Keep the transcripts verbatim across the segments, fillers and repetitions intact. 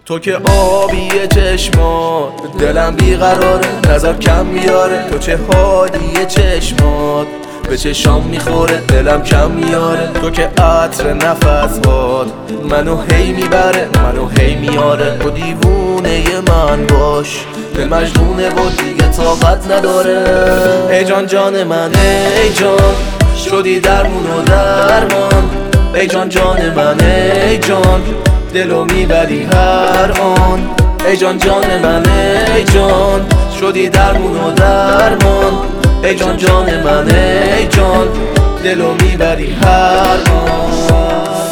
تو که آبی چشمات دلم بیقراره، نظر کم میاره. تو چه حالی چشمات به چشام میخوره، دلم کم میاره. تو که عطر نفس هات منو هی میبره، منو هی میاره. تو دیوونه من باش، دل مجنونه و دیگه طاقت نداره. ای جان جان من ای جان، شدی درمون و درمان. ای جان جان من ای جان، دلو میبری هر آن. ای جان جان من ای جان، شدی درمون و درمان. ای جان جان من ای جان، دلو میبری هر آن.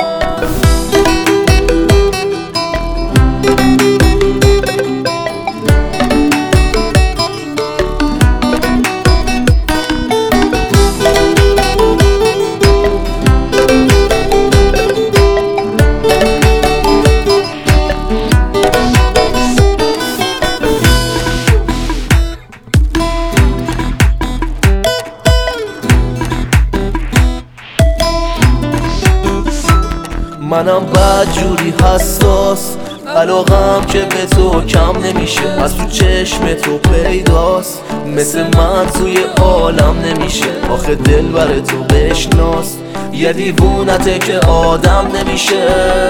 منم بدجوری حساس، علاقم که به تو کم نمیشه. از تو چشم تو پیداست، مثل من توی عالم نمیشه. آخه دل بر تو بشناس، یه دیوونته که آدم نمیشه.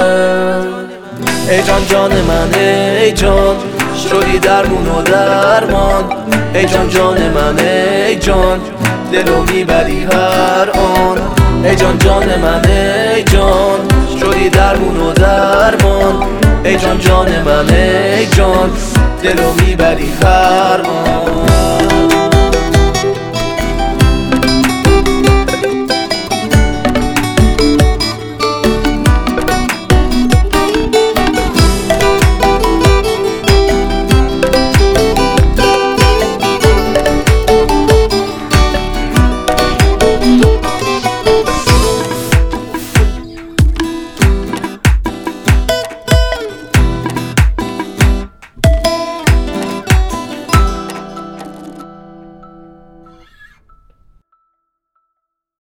ای جان جان من ای جان، شدی درمون و درمان. ای جان جان من ای جان، دلو میبری هر آن. ای جان جان من ای جان، شدی درمون و درمان. ای جان جان من ای جان، دلو میبری هر آن.